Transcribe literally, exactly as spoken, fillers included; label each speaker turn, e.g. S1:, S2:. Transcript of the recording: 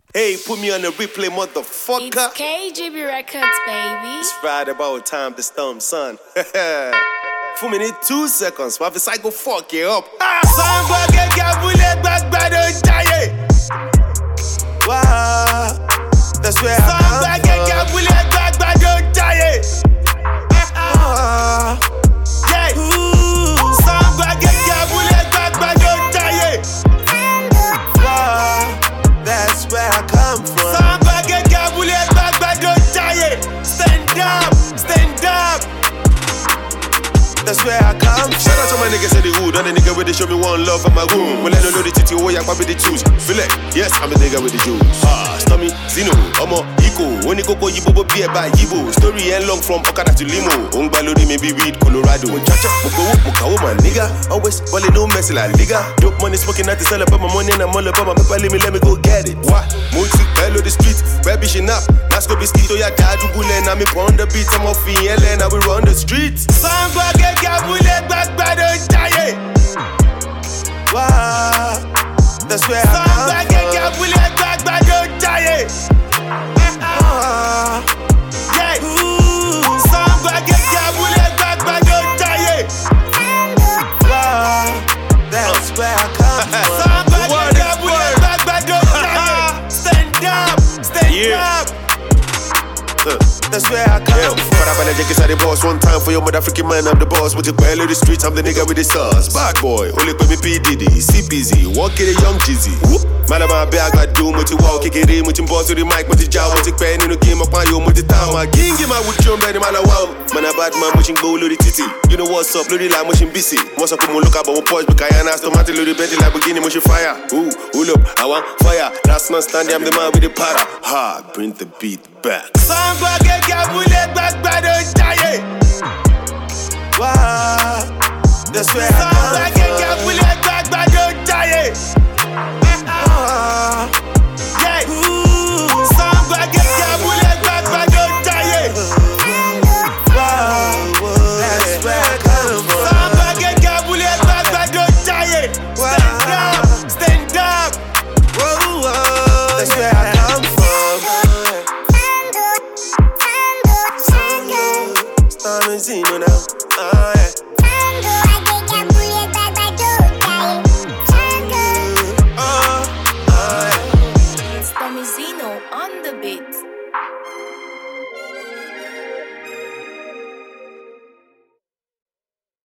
S1: Hey, put me on the replay, motherfucker.
S2: It's K G B Records, baby.
S1: It's right about time to storm, son. Four minutes, two seconds. My cycle fuck you up. Ah, son, get get bullet back by the giant. Wow, that's where I'm from. Get get bullet back by the giant. Ah, yeah. Son, get get bullet back by the giant. Wow, that's where I come from. Son, get get bullet back by the giant. Stand up, stand up. That's where I come from. Shout out to my niggas in the hood, and the nigga where they show me one love in my room. Well, I don't know the titty, oh, yeah, probably the choose. Feel it, yes, I'm a nigga with the juice. Ah, Stommy, Zino, Omo, Iko, Oni Koko, Yibo, Beer by Yibo. Story and long from Okada to Limo. Ongbalori, maybe weed, Colorado. Chacha, Moko, Mokawo, my nigga. Always, well, no messy like nigga. Dope money smoking at the cell, about my money and I'm all about my paper, let me, let me go get it. What? Multi, bello the street, baby, she nap. Nasco biscuit, oh, yeah, dadu, bulen, I'm on the beat, I'm off in L N, I will run the streets. Samba, get bullet back by the giant. Wow, that's where I come from. Get your bullet back by the giant. Ah, yeah. Samba, get your bullet back by the giant. Wow, that's where I come from. Samba, get your bullet back by the giant. Stand up, stand yeah. up. That's where I come from. But I better take the boss one time for your mother freaking man. I'm the boss with the quail of the streets. I'm the nigga with the sauce. Bad boy, only put me P Diddy, C P Z, walk it a young Jizzy. Man, I'm a bag, I do what you walk, kick it in, with your boss to the mic, with the jaw, with the pen in the game, up on you, with the time. I king him out with John Benny, man, I wow. Man, a bad man, pushing go, load the titty. You know what's up, load the line, mushing busy. Once I come on, look up, I'm a punch, because I asked tomato, load the Bentley, like beginning, mushing fire. Ooh, hold up, I want fire. That's not standing, I'm the man with the para. Ha, bring the beat back. Samba, get your bullet back by the giant. Wow, that's where I come from.